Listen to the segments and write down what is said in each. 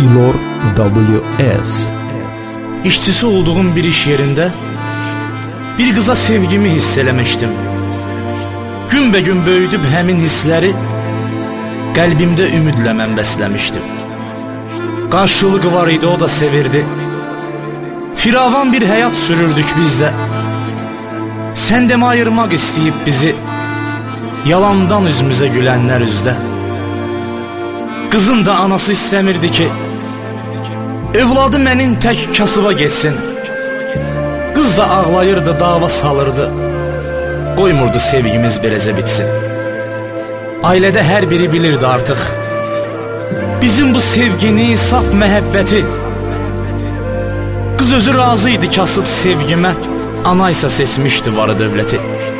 İlor WS. İşçisi olduğum bir iş yerinde bir kıza sevgimi hiss eləmişdim. Günbegün böyüdüb həmin hissləri qəlbimdə ümidlə mən bəsləmişdim. Qarşılığı var idi, o da sevirdi. Firavan bir həyat sürürdük biz də. Sən demə ayırmaq istəyib bizi, yalandan üzümüzə gülənlər üzdə. Qızın da anası istəmirdi ki övladı mənim tək kasıba geçsin. Qız da ağlayırdı, dava salırdı, qoymurdu sevgimiz beləcə bitsin. Ailədə hər biri bilirdi artıq bizim bu sevgini, saf məhəbbəti. Qız özü razı idi kasıb sevgimə, ana isə seçmişdi varı dövləti.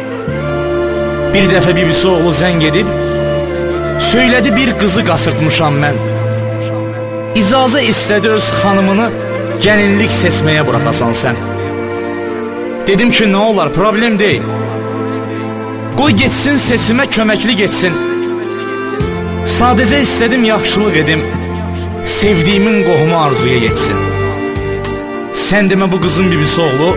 Bir dəfə bibisi oğlu zəng edib söylədi, bir qızı qasırtmışam mən. İcazə istədi öz xanımını gəlinlik seçməyə buraxasan sən. Dedim ki, nə olar, problem deyil. Qoy geçsin, seçimə köməkli geçsin. Sadəcə istədim yaxşılıq edim, sevdiyimin qohumu arzuya yetsin. Sən demə bu qızın bibisi oğlu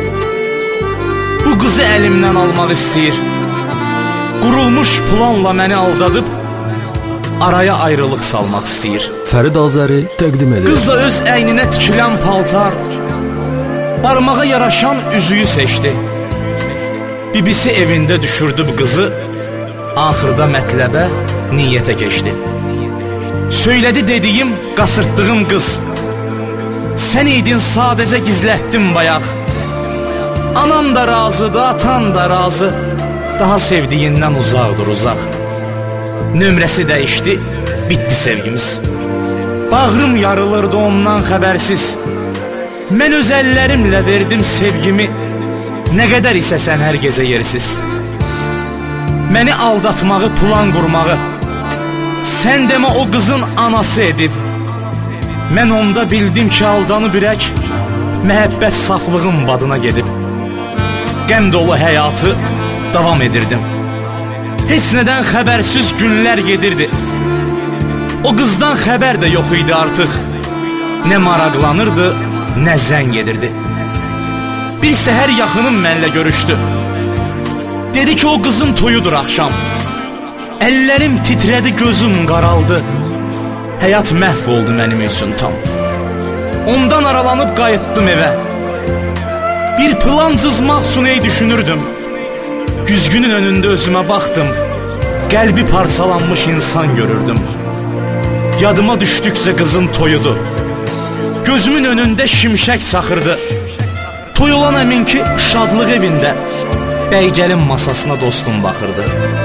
bu qızı əlimdən almaq istəyir. Qurulmuş planla məni aldadıb araya ayrılıq salmaq istəyir. Fərid Azəri təqdim edir. Qız da öz əyninə tikilən paltar, barmağa yaraşan üzüyü seçdi. Bibisi evində düşürdü bu qızı, axırda mətləbə, niyyətə keçdi. Söylədi dediyim, qasırtdığım qız, sən idin sadəcə gizlətdim bayaq. Anan da razıdır, atan da razı, daha sevdiyindən uzaqdır uzaq. Nömrəsi dəyişdi, bitdi sevgimiz. Bağrım yarılırdı ondan xəbərsiz. Mən öz əllərimlə verdim sevgimi, nə qədər isə sən hər gecə yersiz. Məni aldatmağı, plan qurmağı sən demə o qızın anası edib. Mən onda bildim ki, aldanıb ürək, məhəbbət saflığın badına gedib. Qəm dolu həyatı davam edirdim. Heç nədən xəbərsiz günlər gedirdi. O qızdan xəbər də yox idi artıq. Nə maraqlanırdı, nə zəng edirdi. Bir səhər yaxınım mənlə görüşdü. Dedi ki, o qızın toyudur axşam. Əllərim titrədi, gözüm qaraldı. Həyat məhv oldu mənim üçün tam. Ondan aralanıb qayıtdım evə. Bir plan cızmaq üçün ey düşünürdüm. Güzgünün önündə özümə baxdım, qəlbi parçalanmış insan görürdüm. Yadıma düşdükcə qızın toyudu, gözümün önündə şimşək çaxırdı. Toy olan əmin ki, şadlıq evində, bəygəlin masasına dostum baxırdı.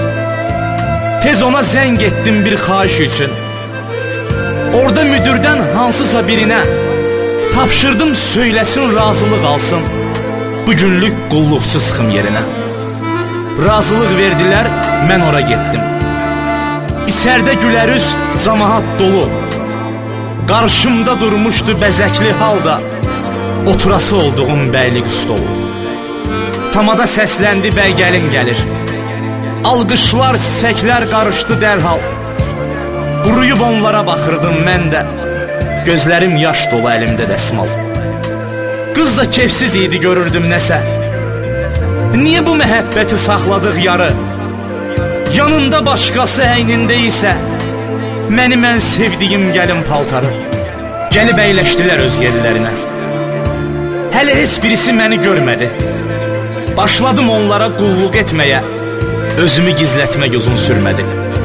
Tez ona zəng etdim bir xahiş üçün. Orada müdürdən hansısa birinə tapşırdım, söyləsin, razılıq alsın, bugünlük qulluqçu sıxım yerinə. Razılıq verdilər, mən ora getdim. İçərdə gülərüz, camaat dolu. Qarşımda durmuşdu bəzəkli halda oturası olduğum bəylik stolu. Tamada səsləndi, bəy gəlin gəlir. Alqışlar, çiçəklər qarışdı dərhal. Quruyub onlara baxırdım mən də, gözlərim yaş dolu, əlimdə dəsmal. Qız da kefsiz idi, görürdüm nəsə. Niyə bu məhəbbəti saxladıq yarı? Yanında başqası əynində isə məni mən sevdiyim gəlin paltarı. Gəlib əyləşdilər öz yerlərinə. Hələ heç birisi məni görmədi. Başladım onlara qulluq etməyə, özümü gizlətmək uzun sürmədi.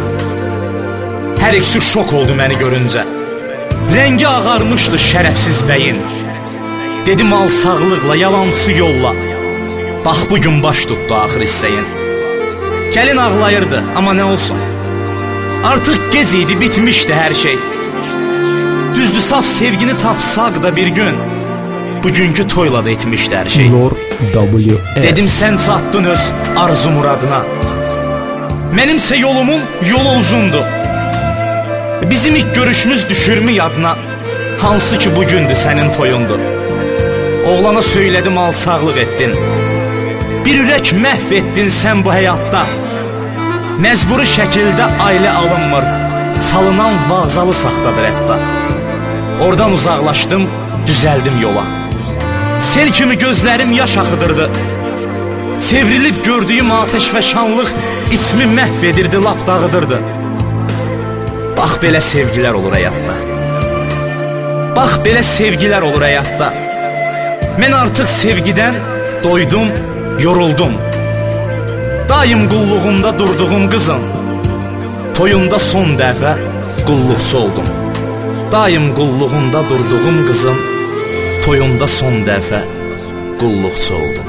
Hər ikisi şok oldu məni görüncə. Rəngi ağarmışdı şərəfsiz bəyin. Dedim al sağlıqla, yalançı yolla, bax bugün baş tutdu axır istəyin. Gəlin ağlayırdı, amma nə olsun, artıq gec idi, bitmişdi hər şey. Düzdür, saf sevgini tapsaq da bir gün, bugünkü toyla da etmişdi hər şey. İlor WS. Dedim sən çatdın öz arzu muradına, mənimsə yolumun yolu uzundu. Bizim ilk görüşümüz düşürmü yadına, hansı ki bugündür sənin toyundu. Oğlana söylədim, alçaqlıq etdin, bir ürək məhv etdin sən bu həyatda. Məcburi şəkildə ailə alınmır, çalınan vağzalı saxtadır hətta. Oradan uzaqlaşdım, düzəldim yola. Sel kimi gözlərim yaş axıdırdı. Çevrilib gördüyüm ateş və şanlıq ismi məhv edirdi, laf dağıdırdı. Bax belə sevgilər olur həyatda. Bax belə sevgilər olur həyatda. Mən artıq sevgidən doydum, yoruldum. Daim qulluğumda durduğum qızın toyunda son dəfə qulluqçu oldum. Daim qulluğunda durduğum qızın toyunda son dəfə qulluqçu oldum.